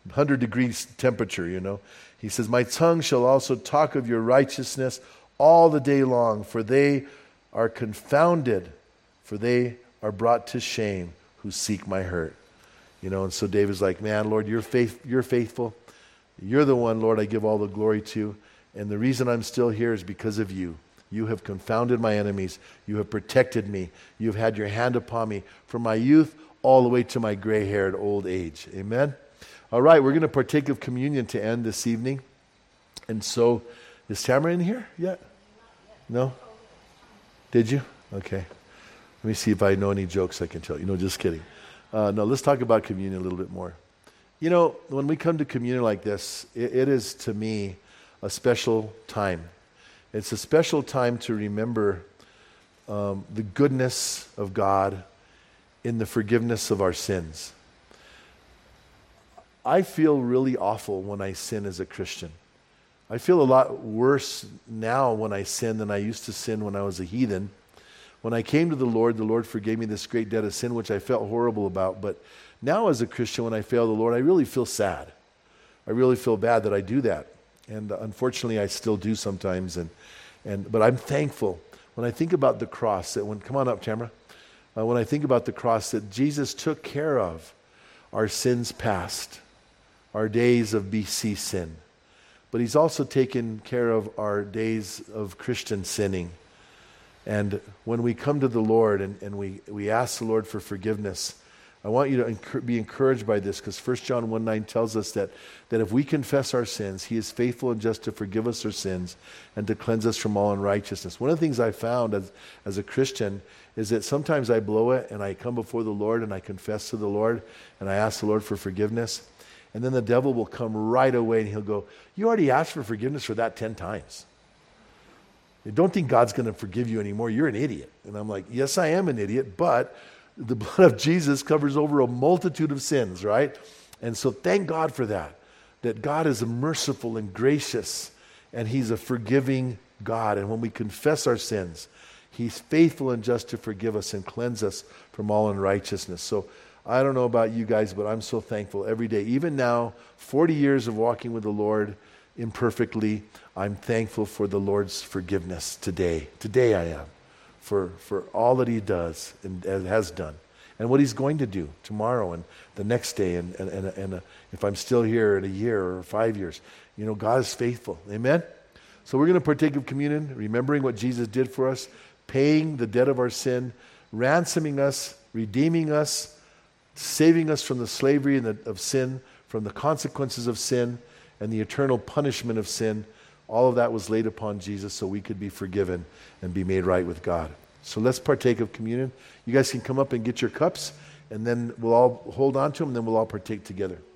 one hundred degrees temperature, you know. He says, my tongue shall also talk of your righteousness all the day long, for they are confounded, for they are brought to shame who seek my hurt. You know, and so David's like, man, Lord, you're faith, you're faithful. You're the one, Lord, I give all the glory to. And the reason I'm still here is because of you. You have confounded my enemies. You have protected me. You've had your hand upon me from my youth all the way to my gray-haired old age. Amen? All right, we're going to partake of communion to end this evening. And so, is Tamara in here yet? No? Did you? Okay. Let me see if I know any jokes I can tell you. No, just kidding. Uh, no, let's talk about communion a little bit more. You know, when we come to communion like this, it, it is, to me, a special time. It's a special time to remember um, the goodness of God in the forgiveness of our sins. I feel really awful when I sin as a Christian. I feel a lot worse now when I sin than I used to sin when I was a heathen. When I came to the Lord, the Lord forgave me this great debt of sin, which I felt horrible about. But now as a Christian, when I fail the Lord, I really feel sad. I really feel bad that I do that. And uh, unfortunately, I still do sometimes. And, and But I'm thankful. When I think about the cross, that when, come on up, Tamara. Uh, when I think about the cross, that Jesus took care of our sins past, our days of B C sin. But he's also taken care of our days of Christian sinning. And when we come to the Lord and, and we, we ask the Lord for forgiveness, I want you to enc- be encouraged by this, because First John one nine tells us that, that if we confess our sins, he is faithful and just to forgive us our sins and to cleanse us from all unrighteousness. One of the things I found as, as a Christian is that sometimes I blow it and I come before the Lord and I confess to the Lord and I ask the Lord for forgiveness. And then the devil will come right away and he'll go, you already asked for forgiveness for that ten times. You don't think God's going to forgive you anymore. You're an idiot. And I'm like, yes, I am an idiot, but the blood of Jesus covers over a multitude of sins, right? And so thank God for that, that God is merciful and gracious, and he's a forgiving God. And when we confess our sins, he's faithful and just to forgive us and cleanse us from all unrighteousness. So I don't know about you guys, but I'm so thankful every day. Even now, forty years of walking with the Lord imperfectly, I'm thankful for the Lord's forgiveness today. Today I am. For, for all that he does and, and has done. And what he's going to do tomorrow and the next day. And, and, and, and uh, if I'm still here in a year or five years. You know, God is faithful. Amen? So we're going to partake of communion, remembering what Jesus did for us, paying the debt of our sin, ransoming us, redeeming us, saving us from the slavery and the, of sin, from the consequences of sin, and the eternal punishment of sin. All of that was laid upon Jesus so we could be forgiven and be made right with God. So let's partake of communion. You guys can come up and get your cups, and then we'll all hold on to them, and then we'll all partake together.